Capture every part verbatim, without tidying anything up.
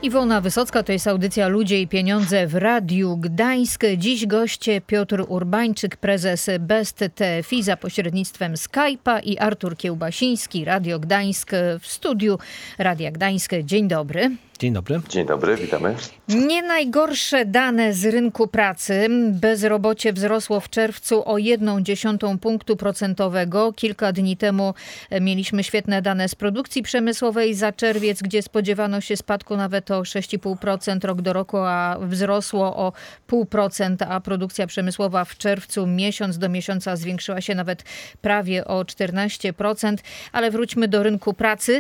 Iwona Wysocka, to jest audycja Ludzie i Pieniądze w Radiu Gdańsk. Dziś goście Piotr Urbańczyk, prezes Best T F I za pośrednictwem Skype'a i Artur Kiełbasiński, Radio Gdańsk w studiu Radia Gdańsk. Dzień dobry. Dzień dobry. Dzień dobry, witamy. Nie najgorsze dane z rynku pracy. Bezrobocie wzrosło w czerwcu o jedną dziesiątą punktu procentowego. Kilka dni temu mieliśmy świetne dane z produkcji przemysłowej za czerwiec, gdzie spodziewano się spadku nawet o sześć i pół procent rok do roku, a wzrosło o zero przecinek pięć procent, a produkcja przemysłowa w czerwcu miesiąc do miesiąca zwiększyła się nawet prawie o czternaście procent. Ale wróćmy do rynku pracy.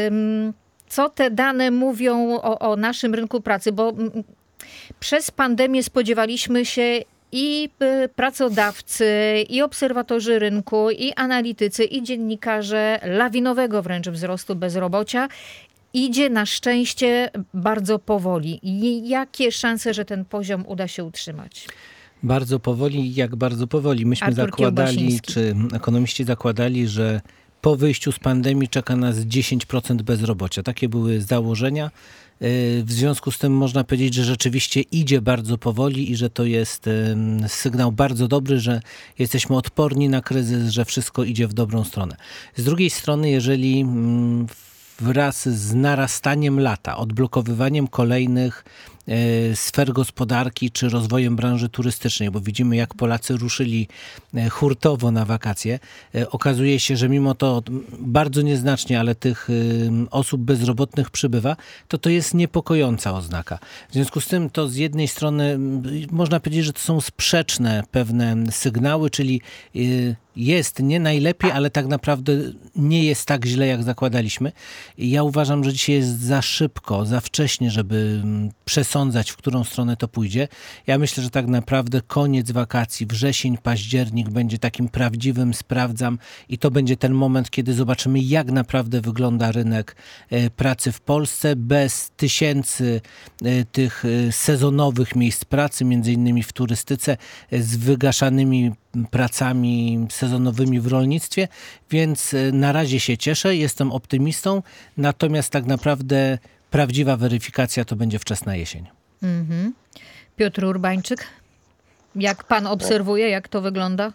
Co te dane mówią o, o naszym rynku pracy? Bo przez pandemię spodziewaliśmy się i pracodawcy, i obserwatorzy rynku, i analitycy, i dziennikarze lawinowego wręcz wzrostu bezrobocia. Idzie na szczęście bardzo powoli. Jakie szanse, że ten poziom uda się utrzymać? Bardzo powoli, jak bardzo powoli. Myśmy Artur zakładali, czy ekonomiści zakładali, że po wyjściu z pandemii czeka nas dziesięć procent bezrobocia. Takie były założenia. W związku z tym można powiedzieć, że rzeczywiście idzie bardzo powoli i że to jest sygnał bardzo dobry, że jesteśmy odporni na kryzys, że wszystko idzie w dobrą stronę. Z drugiej strony, jeżeli wraz z narastaniem lata, odblokowywaniem kolejnych sfer gospodarki czy rozwojem branży turystycznej, bo widzimy, jak Polacy ruszyli hurtowo na wakacje. Okazuje się, że mimo to bardzo nieznacznie, ale tych osób bezrobotnych przybywa, to to jest niepokojąca oznaka. W związku z tym to z jednej strony można powiedzieć, że to są sprzeczne pewne sygnały, czyli jest nie najlepiej, ale tak naprawdę nie jest tak źle, jak zakładaliśmy. Ja uważam, że dzisiaj jest za szybko, za wcześnie, żeby przesądzać, w którą stronę to pójdzie. Ja myślę, że tak naprawdę koniec wakacji, wrzesień, październik będzie takim prawdziwym sprawdzam i to będzie ten moment, kiedy zobaczymy, jak naprawdę wygląda rynek pracy w Polsce bez tysięcy tych sezonowych miejsc pracy, między innymi w turystyce, z wygaszanymi pracami sezonowymi w rolnictwie, więc na razie się cieszę, jestem optymistą, natomiast tak naprawdę prawdziwa weryfikacja to będzie wczesna jesień. Mhm. Piotr Urbańczyk, jak pan obserwuje, jak to wygląda?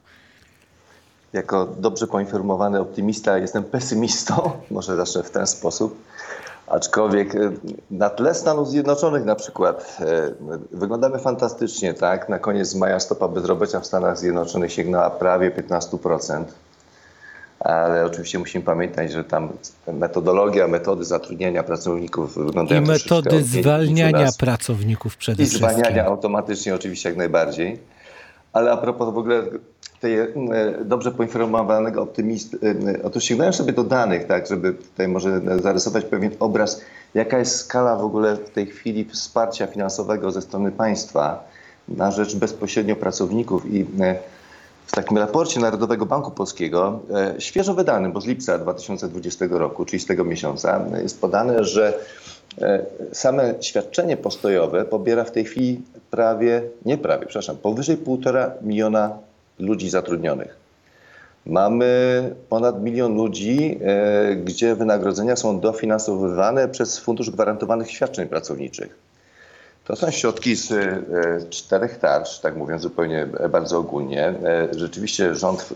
Jako dobrze poinformowany optymista jestem pesymistą, może zacznę w ten sposób. Aczkolwiek na tle Stanów Zjednoczonych na przykład wyglądamy fantastycznie, tak? Na koniec maja stopa bezrobocia w Stanach Zjednoczonych sięgnęła prawie piętnaście procent. Ale oczywiście musimy pamiętać, że tam metodologia, metody zatrudniania pracowników wyglądają I metody zwalniania pracowników przede I wszystkim. I zwalniania automatycznie oczywiście jak najbardziej. Ale a propos w ogóle tej dobrze poinformowanego optymisty, otóż sięgnąłem sobie do danych, tak, żeby tutaj może zarysować pewien obraz, jaka jest skala w ogóle w tej chwili wsparcia finansowego ze strony państwa na rzecz bezpośrednio pracowników. I w takim raporcie Narodowego Banku Polskiego, świeżo wydanym, bo z lipca dwa tysiące dwudziestego roku, czyli z tego miesiąca, jest podane, że same świadczenie postojowe pobiera w tej chwili prawie, nie prawie, przepraszam, powyżej półtora miliona ludzi zatrudnionych. Mamy ponad milion ludzi, gdzie wynagrodzenia są dofinansowywane przez Fundusz Gwarantowanych Świadczeń Pracowniczych. To są środki z czterech tarcz, tak mówiąc zupełnie bardzo ogólnie. Rzeczywiście rząd,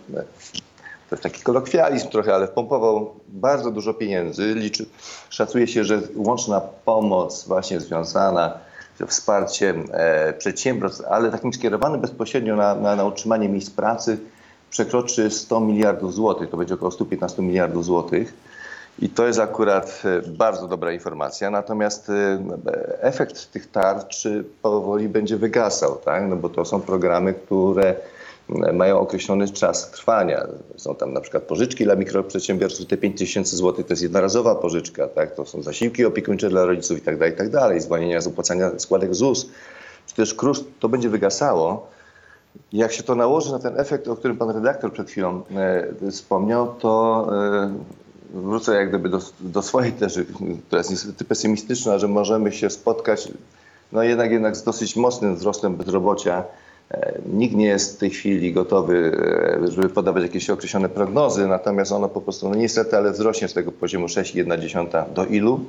to jest taki kolokwializm trochę, ale wpompował bardzo dużo pieniędzy. Liczy, szacuje się, że łączna pomoc właśnie związana ze wsparciem przedsiębiorstw, ale takim skierowanym bezpośrednio na, na, na utrzymanie miejsc pracy przekroczy sto miliardów złotych. To będzie około sto piętnaście miliardów złotych. I to jest akurat bardzo dobra informacja, natomiast efekt tych tarcz powoli będzie wygasał, tak? No bo to są programy, które mają określony czas trwania. Są tam na przykład pożyczki dla mikroprzedsiębiorców, te pięć tysięcy złotych to jest jednorazowa pożyczka, tak? To są zasiłki opiekuńcze dla rodziców i tak dalej, i tak dalej, zwolnienia z opłacania składek Z U S, czy też K R U S, to będzie wygasało. Jak się to nałoży na ten efekt, o którym pan redaktor przed chwilą e, wspomniał, to e, wrócę jak gdyby do, do swojej tezy, która jest niestety pesymistyczna, że możemy się spotkać no jednak, jednak z dosyć mocnym wzrostem bezrobocia. Nikt nie jest w tej chwili gotowy, żeby podawać jakieś określone prognozy, natomiast ono po prostu, no niestety, ale wzrośnie z tego poziomu sześć przecinek jedna do ilu?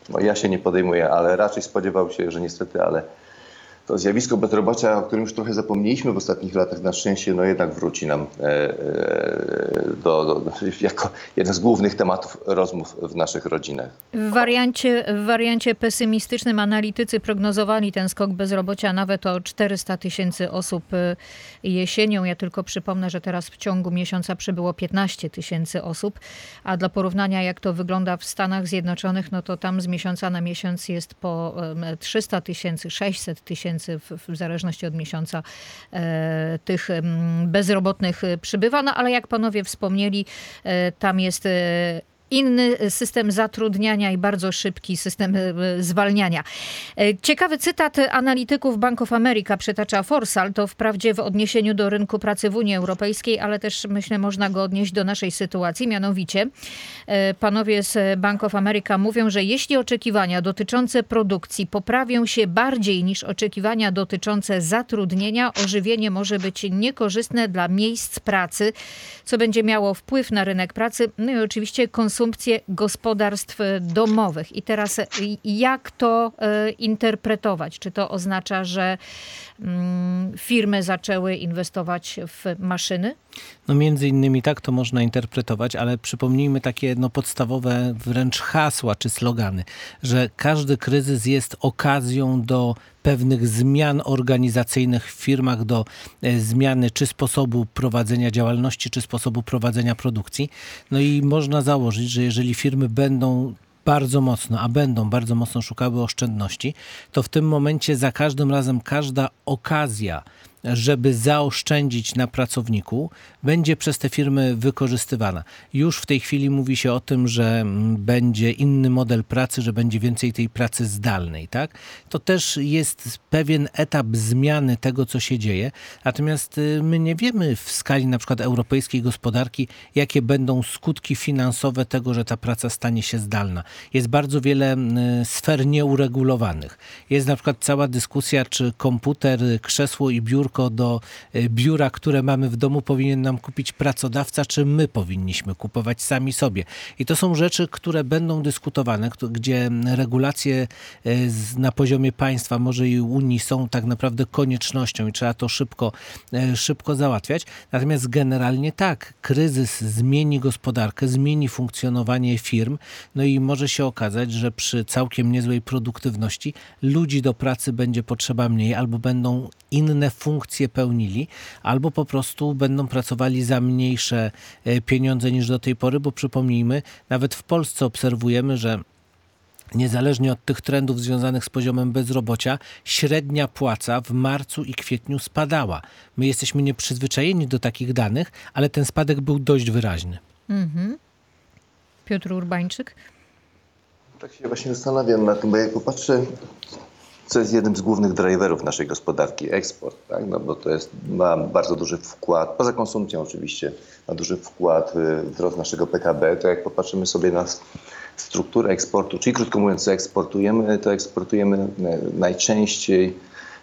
no ja się nie podejmuję, ale raczej spodziewał się, że niestety, ale to zjawisko bezrobocia, o którym już trochę zapomnieliśmy w ostatnich latach, na szczęście no jednak wróci nam e, e, do, do, jako jeden z głównych tematów rozmów w naszych rodzinach. W wariancie, w wariancie pesymistycznym analitycy prognozowali ten skok bezrobocia nawet o czterysta tysięcy osób jesienią. Ja tylko przypomnę, że teraz w ciągu miesiąca przybyło piętnaście tysięcy osób, a dla porównania jak to wygląda w Stanach Zjednoczonych, no to tam z miesiąca na miesiąc jest po trzysta tysięcy, sześćset tysięcy. W, w zależności od miesiąca e, tych m, bezrobotnych przybywa. No ale jak panowie wspomnieli, e, tam jest e, inny system zatrudniania i bardzo szybki system zwalniania. Ciekawy cytat analityków Bank of America przytacza Forsal, to wprawdzie w odniesieniu do rynku pracy w Unii Europejskiej, ale też myślę można go odnieść do naszej sytuacji. Mianowicie panowie z Bank of America mówią, że jeśli oczekiwania dotyczące produkcji poprawią się bardziej niż oczekiwania dotyczące zatrudnienia, ożywienie może być niekorzystne dla miejsc pracy, co będzie miało wpływ na rynek pracy, no i oczywiście konsumpcję gospodarstw domowych. I teraz jak to interpretować? Czy to oznacza, że firmy zaczęły inwestować w maszyny? No między innymi tak to można interpretować, ale przypomnijmy takie no, podstawowe wręcz hasła czy slogany, że każdy kryzys jest okazją do pewnych zmian organizacyjnych w firmach, do e, zmiany czy sposobu prowadzenia działalności, czy sposobu prowadzenia produkcji. No i można założyć, że jeżeli firmy będą bardzo mocno, a będą bardzo mocno szukały oszczędności, to w tym momencie za każdym razem każda okazja, żeby zaoszczędzić na pracowniku, będzie przez te firmy wykorzystywana. Już w tej chwili mówi się o tym, że będzie inny model pracy, że będzie więcej tej pracy zdalnej, tak? To też jest pewien etap zmiany tego, co się dzieje. Natomiast my nie wiemy w skali na przykład europejskiej gospodarki, jakie będą skutki finansowe tego, że ta praca stanie się zdalna. Jest bardzo wiele sfer nieuregulowanych. Jest na przykład cała dyskusja, czy komputer, krzesło i biurko do biura, które mamy w domu, powinien nam kupić pracodawca, czy my powinniśmy kupować sami sobie. I to są rzeczy, które będą dyskutowane, gdzie regulacje na poziomie państwa, może i Unii są tak naprawdę koniecznością i trzeba to szybko, szybko załatwiać. Natomiast generalnie tak, kryzys zmieni gospodarkę, zmieni funkcjonowanie firm, no i może się okazać, że przy całkiem niezłej produktywności ludzi do pracy będzie potrzeba mniej, albo będą inne funkcje pełnili, albo po prostu będą pracowali za mniejsze pieniądze niż do tej pory, bo przypomnijmy, nawet w Polsce obserwujemy, że niezależnie od tych trendów związanych z poziomem bezrobocia, średnia płaca w marcu i kwietniu spadała. My jesteśmy nieprzyzwyczajeni do takich danych, ale ten spadek był dość wyraźny. Mhm. Piotr Urbańczyk? Tak się właśnie zastanawiam na tym, bo jak popatrzę, co jest jednym z głównych driverów naszej gospodarki, eksport, tak? No bo to jest, ma bardzo duży wkład, poza konsumpcją oczywiście, ma duży wkład w wzrost naszego P K B, to jak popatrzymy sobie na strukturę eksportu, czyli krótko mówiąc, co eksportujemy, to eksportujemy najczęściej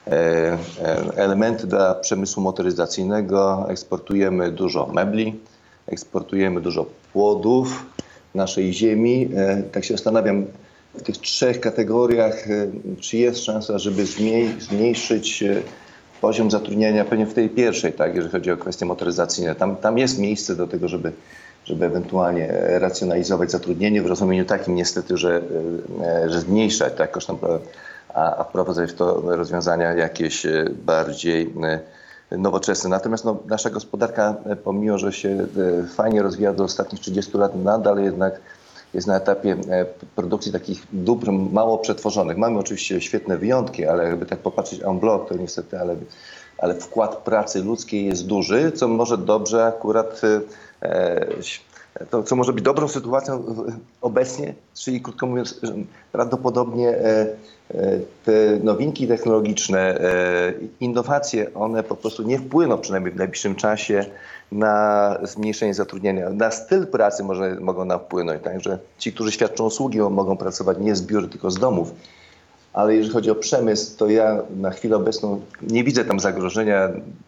elementy dla przemysłu motoryzacyjnego, eksportujemy dużo mebli, eksportujemy dużo płodów naszej ziemi. Tak się zastanawiam, w tych trzech kategoriach, czy jest szansa, żeby zmniejszyć poziom zatrudnienia, pewnie w tej pierwszej, tak, jeżeli chodzi o kwestie motoryzacyjne. Tam, tam jest miejsce do tego, żeby, żeby ewentualnie racjonalizować zatrudnienie w rozumieniu takim niestety, że, że zmniejszać, tak, jakoś tam, a, a wprowadzać w to rozwiązania jakieś bardziej nowoczesne. Natomiast no, nasza gospodarka, pomimo że się fajnie rozwija do ostatnich trzydziestu lat, nadal jednak jest na etapie produkcji takich dóbr mało przetworzonych. Mamy oczywiście świetne wyjątki, ale jakby tak popatrzeć en bloc, to niestety, ale, ale wkład pracy ludzkiej jest duży, co może dobrze akurat, e, to, co może być dobrą sytuacją obecnie, czyli krótko mówiąc, prawdopodobnie e, te nowinki technologiczne, e, innowacje, one po prostu nie wpłyną, przynajmniej w najbliższym czasie, na zmniejszenie zatrudnienia. Na styl pracy może, mogą nam wpłynąć. Także ci, którzy świadczą usługi, mogą pracować nie z biur, tylko z domów. Ale jeżeli chodzi o przemysł, to ja na chwilę obecną nie widzę tam zagrożenia.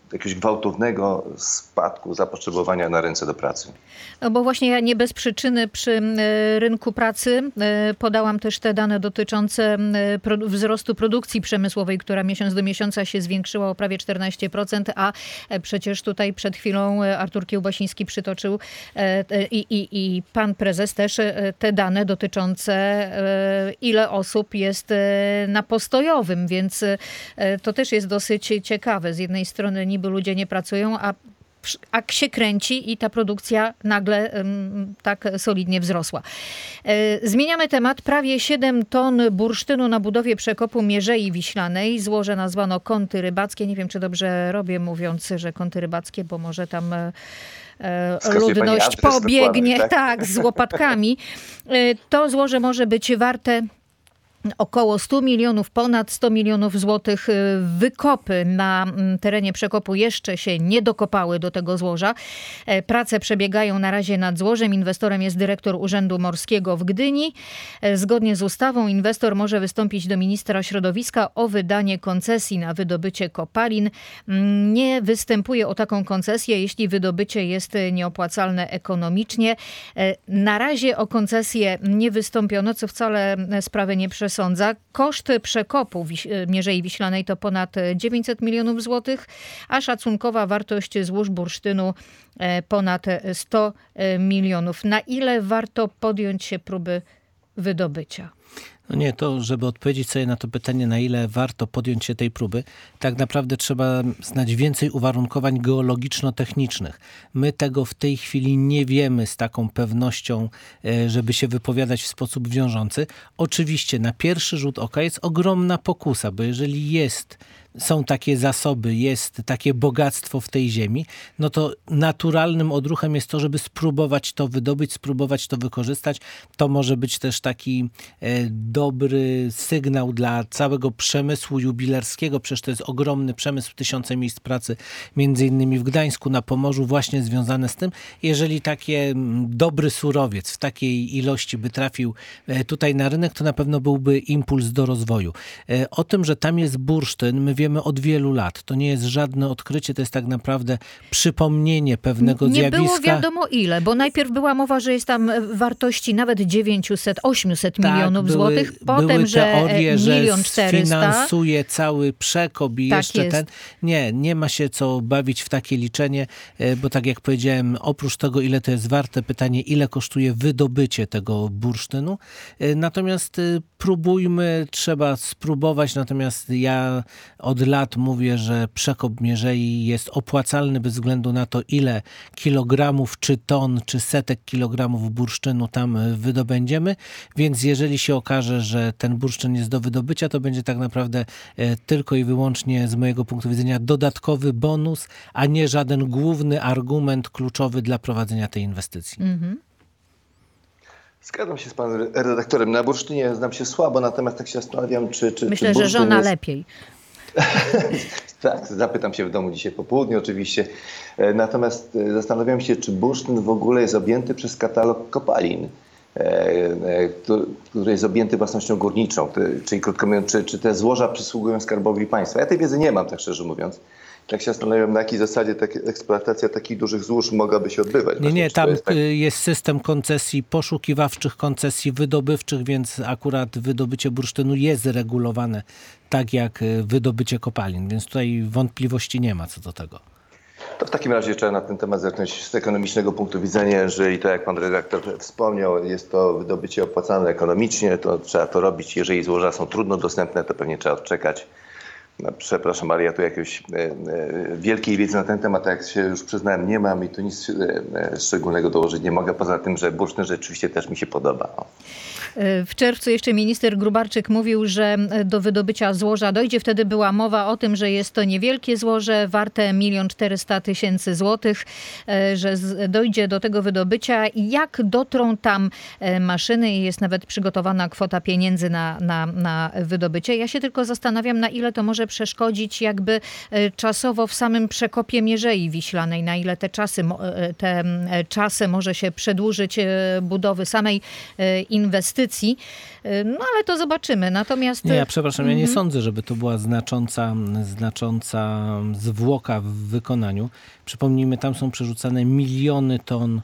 jakiegoś gwałtownego spadku zapotrzebowania na ręce do pracy. No bo właśnie ja nie bez przyczyny przy e, rynku pracy e, podałam też te dane dotyczące e, pro, wzrostu produkcji przemysłowej, która miesiąc do miesiąca się zwiększyła o prawie czternaście procent, a e, przecież tutaj przed chwilą Artur Kiełbasiński przytoczył e, i, i, i pan prezes też e, te dane dotyczące e, ile osób jest e, na postojowym, więc e, to też jest dosyć ciekawe. Z jednej strony niby ludzie nie pracują, a a się kręci i ta produkcja nagle um, tak solidnie wzrosła. E, zmieniamy temat. Prawie siedem ton bursztynu na budowie przekopu Mierzei Wiślanej. Złoże nazwano kąty rybackie. Nie wiem, czy dobrze robię, mówiąc, że kąty rybackie, bo może tam e, ludność pobiegnie tak? tak, z łopatkami. E, to złoże może być warte około sto milionów, ponad sto milionów złotych. Wykopy na terenie przekopu jeszcze się nie dokopały do tego złoża. Prace przebiegają na razie nad złożem. Inwestorem jest dyrektor Urzędu Morskiego w Gdyni. Zgodnie z ustawą inwestor może wystąpić do ministra środowiska o wydanie koncesji na wydobycie kopalin. Nie występuje o taką koncesję, jeśli wydobycie jest nieopłacalne ekonomicznie. Na razie o koncesję nie wystąpiono, co wcale sprawy nie przesądza. Sądza. Koszt przekopu Mierzei Wiślanej to ponad dziewięćset milionów złotych, a szacunkowa wartość złóż bursztynu ponad sto milionów. Na ile warto podjąć się próby wydobycia? No nie, to żeby odpowiedzieć sobie na to pytanie, na ile warto podjąć się tej próby, tak naprawdę trzeba znać więcej uwarunkowań geologiczno-technicznych. My tego w tej chwili nie wiemy z taką pewnością, żeby się wypowiadać w sposób wiążący. Oczywiście na pierwszy rzut oka jest ogromna pokusa, bo jeżeli jest są takie zasoby, jest takie bogactwo w tej ziemi, no to naturalnym odruchem jest to, żeby spróbować to wydobyć, spróbować to wykorzystać. To może być też taki e, dobry sygnał dla całego przemysłu jubilerskiego. Przecież to jest ogromny przemysł, tysiące miejsc pracy, między innymi w Gdańsku, na Pomorzu, właśnie związane z tym. Jeżeli taki dobry surowiec w takiej ilości by trafił e, tutaj na rynek, to na pewno byłby impuls do rozwoju. E, o tym, że tam jest bursztyn, my wiemy od wielu lat. To nie jest żadne odkrycie, to jest tak naprawdę przypomnienie pewnego nie zjawiska. Nie było wiadomo ile, bo najpierw była mowa, że jest tam wartości nawet dziewięćset, osiemset tak, milionów były, złotych, potem, były że teorie, milion że czterysta. finansuje cały przekop i tak jeszcze jest. ten. Nie, nie ma się co bawić w takie liczenie, bo tak jak powiedziałem, oprócz tego, ile to jest warte, pytanie, ile kosztuje wydobycie tego bursztynu. Natomiast próbujmy, trzeba spróbować, natomiast ja od lat mówię, że przekop Mierzei jest opłacalny bez względu na to, ile kilogramów, czy ton, czy setek kilogramów bursztynu tam wydobędziemy. Więc jeżeli się okaże, że ten bursztyn jest do wydobycia, to będzie tak naprawdę tylko i wyłącznie z mojego punktu widzenia dodatkowy bonus, a nie żaden główny argument kluczowy dla prowadzenia tej inwestycji. Mhm. Zgadzam się z panem redaktorem. Na bursztynie znam się słabo, natomiast tak się zastanawiam, czy... czy Myślę, czy że żona jest... lepiej. Tak, zapytam się w domu dzisiaj po południu oczywiście. Natomiast zastanawiam się, czy bursztyn w ogóle jest objęty przez katalog kopalin, który jest objęty własnością górniczą. Czyli krótko mówiąc, czy, czy te złoża przysługują Skarbowi Państwa. Ja tej wiedzy nie mam, tak szczerze mówiąc. Tak się zastanawiam, na jakiej zasadzie tak, eksploatacja takich dużych złóż mogłaby się odbywać. Nie, nie, tam jest, tak... jest system koncesji poszukiwawczych, koncesji wydobywczych, więc akurat wydobycie bursztynu jest regulowane tak jak wydobycie kopalin, więc tutaj wątpliwości nie ma co do tego. To w takim razie trzeba na ten temat zerknąć z ekonomicznego punktu widzenia. Jeżeli, tak jak pan redaktor wspomniał, jest to wydobycie opłacalne ekonomicznie, to trzeba to robić. Jeżeli złoża są trudno dostępne, to pewnie trzeba odczekać. No, przepraszam, ale ja tu jakiejś e, e, wielkiej wiedzy na ten temat, jak się już przyznałem, nie mam i tu nic e, szczególnego dołożyć nie mogę, poza tym, że bursztyn rzeczywiście też mi się podoba. No. W czerwcu jeszcze minister Grubarczyk mówił, że do wydobycia złoża dojdzie. Wtedy była mowa o tym, że jest to niewielkie złoże, warte milion czterysta tysięcy złotych, że dojdzie do tego wydobycia. Jak dotrą tam maszyny i jest nawet przygotowana kwota pieniędzy na, na, na wydobycie. Ja się tylko zastanawiam, na ile to może przeszkodzić jakby czasowo w samym przekopie Mierzei Wiślanej? Na ile te czasy, te czasy może się przedłużyć budowy samej inwestycji? No ale to zobaczymy. Natomiast... Nie, ja przepraszam, ja nie mm-hmm. sądzę, żeby to była znacząca, znacząca zwłoka w wykonaniu. Przypomnijmy, tam są przerzucane miliony ton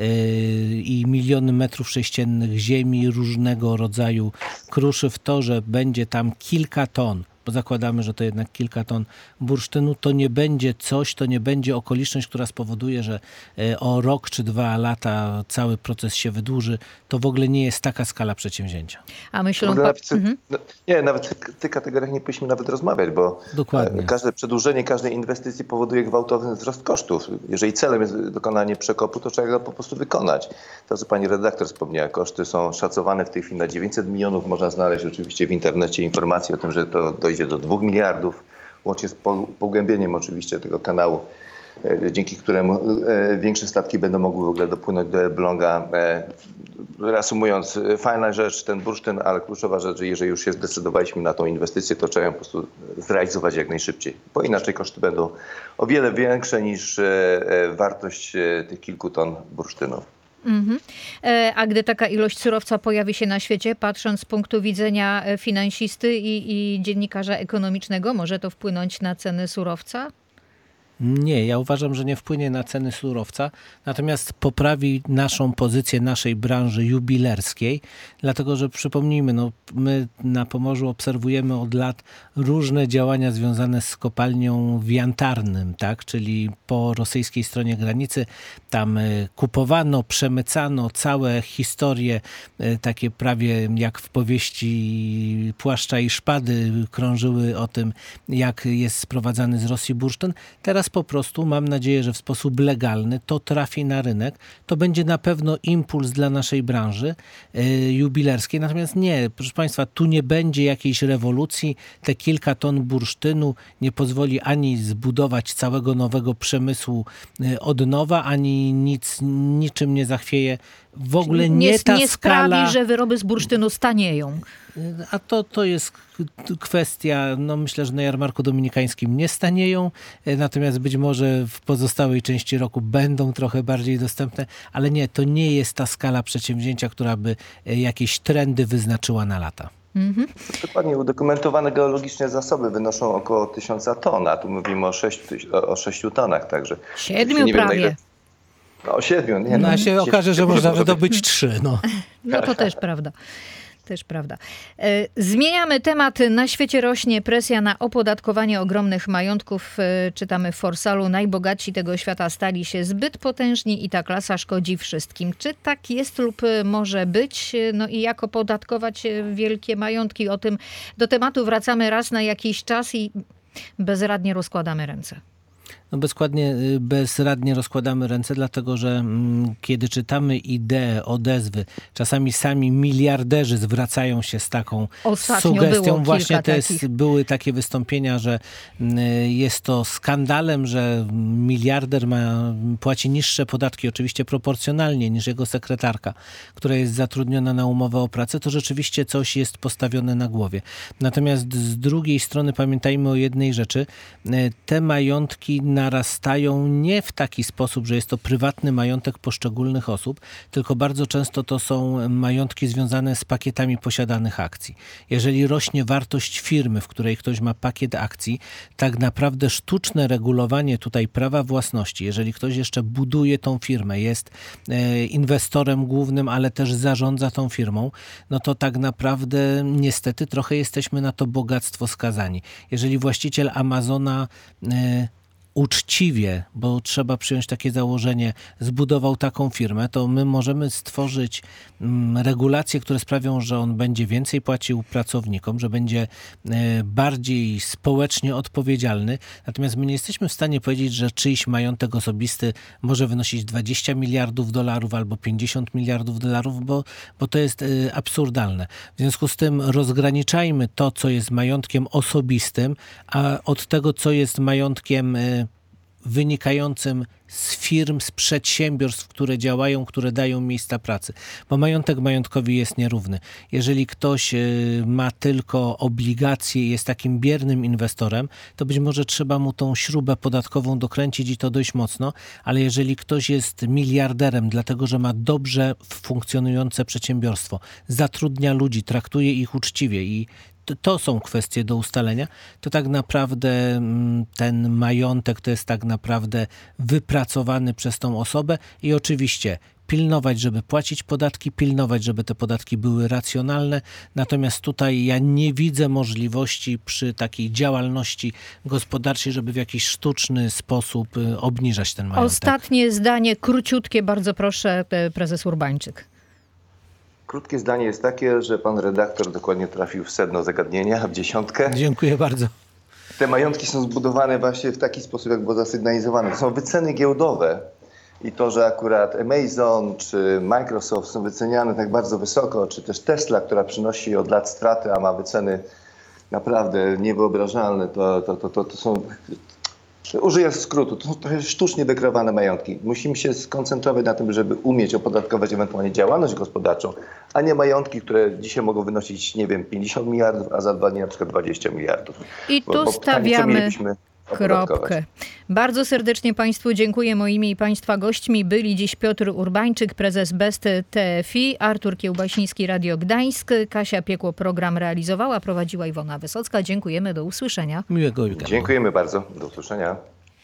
i miliony metrów sześciennych ziemi, różnego rodzaju kruszyw. To, że będzie tam kilka ton, bo zakładamy, że to jednak kilka ton bursztynu, to nie będzie coś, to nie będzie okoliczność, która spowoduje, że o rok czy dwa lata cały proces się wydłuży. To w ogóle nie jest taka skala przedsięwzięcia. A myślą... Pa... Nawet, mhm. no, nie, nawet w tych kategoriach nie powinniśmy nawet rozmawiać, bo Dokładnie. Każde przedłużenie każdej inwestycji powoduje gwałtowny wzrost kosztów. Jeżeli celem jest dokonanie przekopu, to trzeba go po prostu wykonać. To, co pani redaktor wspomniała, koszty są szacowane w tej chwili na dziewięćset milionów. Można znaleźć oczywiście w internecie informacje o tym, że to dojdzie do dwóch miliardów, łącznie z pogłębieniem oczywiście tego kanału, dzięki któremu większe statki będą mogły w ogóle dopłynąć do Elbląga. Reasumując, fajna rzecz, ten bursztyn, ale kluczowa rzecz, że jeżeli już się zdecydowaliśmy na tą inwestycję, to trzeba ją po prostu zrealizować jak najszybciej, bo inaczej koszty będą o wiele większe niż wartość tych kilku ton bursztynu. Mhm. A gdy taka ilość surowca pojawi się na świecie, patrząc z punktu widzenia finansisty i, i dziennikarza ekonomicznego, może to wpłynąć na ceny surowca? Nie, ja uważam, że nie wpłynie na ceny surowca, natomiast poprawi naszą pozycję, naszej branży jubilerskiej, dlatego że przypomnijmy, no, my na Pomorzu obserwujemy od lat różne działania związane z kopalnią w Jantarnym, tak? Czyli po rosyjskiej stronie granicy. Tam kupowano, przemycano, całe historie takie prawie jak w powieści Płaszcza i Szpady krążyły o tym, jak jest sprowadzany z Rosji bursztyn. Teraz po prostu mam nadzieję, że w sposób legalny to trafi na rynek. To będzie na pewno impuls dla naszej branży y, jubilerskiej. Natomiast nie, proszę Państwa, tu nie będzie jakiejś rewolucji. Te kilka ton bursztynu nie pozwoli ani zbudować całego nowego przemysłu y, od nowa, ani nic, niczym nie zachwieje. W ogóle nie, nie ta nie skala... sprawi, że wyroby z bursztynu stanieją. A to, to jest kwestia, no myślę, że na jarmarku dominikańskim nie stanieją, natomiast być może w pozostałej części roku będą trochę bardziej dostępne, ale nie, to nie jest ta skala przedsięwzięcia, która by jakieś trendy wyznaczyła na lata. Mhm. Dokładnie, udokumentowane geologicznie zasoby wynoszą około tysiąca ton, a tu mówimy o sześciu, o sześciu tonach, także... Siedmiu nie prawie. Wiem, ile... No o siedmiu, nie? No, a się no, okaże, że można wydobyć trzy, no. No to też prawda. Też prawda. Zmieniamy temat. Na świecie rośnie presja na opodatkowanie ogromnych majątków. Czytamy w Forsalu, najbogatsi tego świata stali się zbyt potężni i ta klasa szkodzi wszystkim. Czy tak jest lub może być? No i jak opodatkować wielkie majątki? O tym do tematu wracamy raz na jakiś czas i bezradnie rozkładamy ręce. No bezkładnie, bezradnie rozkładamy ręce, dlatego że mm, kiedy czytamy idee, odezwy, czasami sami miliarderzy zwracają się z taką Ostatnio sugestią. było Właśnie te takich. były takie wystąpienia, że y, jest to skandalem, że miliarder ma, płaci niższe podatki, oczywiście proporcjonalnie niż jego sekretarka, która jest zatrudniona na umowę o pracę. To rzeczywiście coś jest postawione na głowie. Natomiast z drugiej strony pamiętajmy o jednej rzeczy. Y, te majątki narastają nie w taki sposób, że jest to prywatny majątek poszczególnych osób, tylko bardzo często to są majątki związane z pakietami posiadanych akcji. Jeżeli rośnie wartość firmy, w której ktoś ma pakiet akcji, tak naprawdę sztuczne regulowanie tutaj prawa własności, jeżeli ktoś jeszcze buduje tą firmę, jest e, inwestorem głównym, ale też zarządza tą firmą, no to tak naprawdę niestety trochę jesteśmy na to bogactwo skazani. Jeżeli właściciel Amazona e, uczciwie, bo trzeba przyjąć takie założenie, zbudował taką firmę, to my możemy stworzyć mm, regulacje, które sprawią, że on będzie więcej płacił pracownikom, że będzie e, bardziej społecznie odpowiedzialny. Natomiast my nie jesteśmy w stanie powiedzieć, że czyjś majątek osobisty może wynosić dwadzieścia miliardów dolarów albo pięćdziesiąt miliardów dolarów, bo, bo to jest e, absurdalne. W związku z tym rozgraniczajmy to, co jest majątkiem osobistym, a od tego, co jest majątkiem e, wynikającym z firm, z przedsiębiorstw, które działają, które dają miejsca pracy. Bo majątek majątkowi jest nierówny. Jeżeli ktoś ma tylko obligacje i jest takim biernym inwestorem, to być może trzeba mu tą śrubę podatkową dokręcić i to dość mocno, ale jeżeli ktoś jest miliarderem, dlatego że ma dobrze funkcjonujące przedsiębiorstwo, zatrudnia ludzi, traktuje ich uczciwie i to są kwestie do ustalenia, to tak naprawdę ten majątek to jest tak naprawdę wypracowany przez tą osobę i oczywiście pilnować, żeby płacić podatki, pilnować, żeby te podatki były racjonalne. Natomiast tutaj ja nie widzę możliwości przy takiej działalności gospodarczej, żeby w jakiś sztuczny sposób obniżać ten majątek. Ostatnie zdanie, króciutkie, bardzo proszę, prezes Urbańczyk. Krótkie zdanie jest takie, że pan redaktor dokładnie trafił w sedno zagadnienia, w dziesiątkę. Dziękuję bardzo. Te majątki są zbudowane właśnie w taki sposób, jak było zasygnalizowane. To są wyceny giełdowe i to, że akurat Amazon czy Microsoft są wyceniane tak bardzo wysoko, czy też Tesla, która przynosi od lat straty, a ma wyceny naprawdę niewyobrażalne, to, to, to, to, to są... Użyję skrótu, to są trochę sztucznie wykreowane majątki. Musimy się skoncentrować na tym, żeby umieć opodatkować ewentualnie działalność gospodarczą, a nie majątki, które dzisiaj mogą wynosić, nie wiem, pięćdziesiąt miliardów, a za dwa dni na przykład dwadzieścia miliardów. I tu bo, bo stawiamy kropkę. Bardzo serdecznie Państwu dziękuję. Moimi i Państwa gośćmi byli dziś Piotr Urbańczyk, prezes Best T F I, Artur Kiełbasiński, Radio Gdańsk, Kasia Piekło program realizowała, prowadziła Iwona Wysocka. Dziękujemy, do usłyszenia. Miłego weekendu. Dziękujemy bardzo, do usłyszenia.